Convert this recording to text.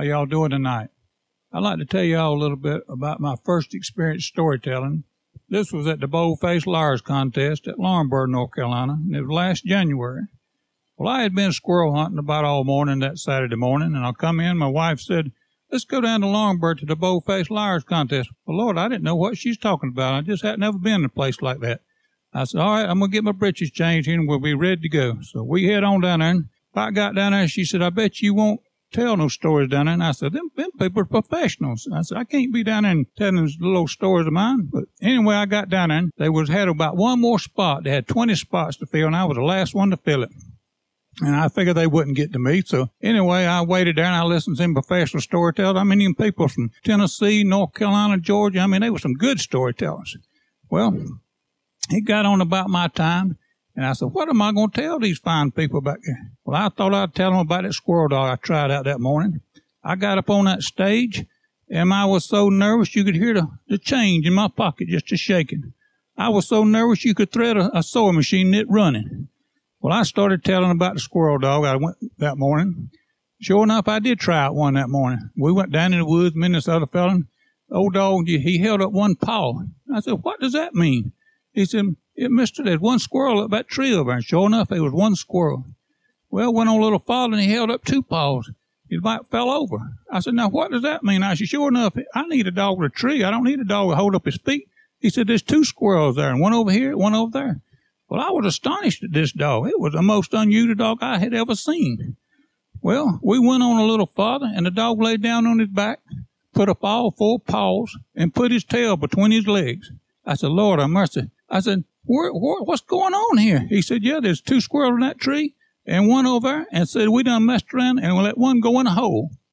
How y'all doing tonight? I'd like to tell y'all a little bit about my first experience storytelling. This was at the Bold-Faced Liars Contest at Laurinburg, North Carolina, and it was last January. Well, I had been squirrel hunting about all morning that Saturday morning, and I come in, my wife said, let's go down to Laurinburg to the Bold-Faced Liars Contest. Well, Lord, I didn't know what she's talking about. I just had never been in a place like that. I said, all right, I'm going to get my breeches changed here, and we'll be ready to go. So we head on down there, and I got down there, and she said, I bet you won't tell no stories down there. And I said, them people are professionals. I said, I can't be down there and telling those little stories of mine. But anyway, I got down there, and they had about one more spot. They had 20 spots to fill, and I was the last one to fill it. And I figured they wouldn't get to me. So anyway, I waited there, and I listened to some professional storytellers. I mean, them people from Tennessee, North Carolina, Georgia. I mean, they were some good storytellers. Well, it got on about my time, and I said, what am I going to tell these fine people back there? Well, I thought I'd tell them about that squirrel dog I tried out that morning. I got up on that stage, and I was so nervous you could hear the change in my pocket just a-shaking. I was so nervous you could thread a sewing machine and it running. Well, I started telling about the squirrel dog I went that morning. Sure enough, I did try out one that morning. We went down in the woods, me and this other fella. The old dog, he held up one paw. I said, what does that mean? He said, mister, there's one squirrel up that tree over there. And sure enough, there was one squirrel. Well, went on a little farther, and he held up two paws. He about fell over. I said, now, what does that mean? I said, sure enough, I need a dog with a tree. I don't need a dog to hold up his feet. He said, there's two squirrels there, and one over here, one over there. Well, I was astonished at this dog. It was the most unusual dog I had ever seen. Well, we went on a little farther, and the dog laid down on his back, put up all four paws, and put his tail between his legs. I said, Lord have mercy. I said, what's going on here? He said, yeah, there's two squirrels in that tree, and one over there, and said, we done messed around, and we let one go in a hole.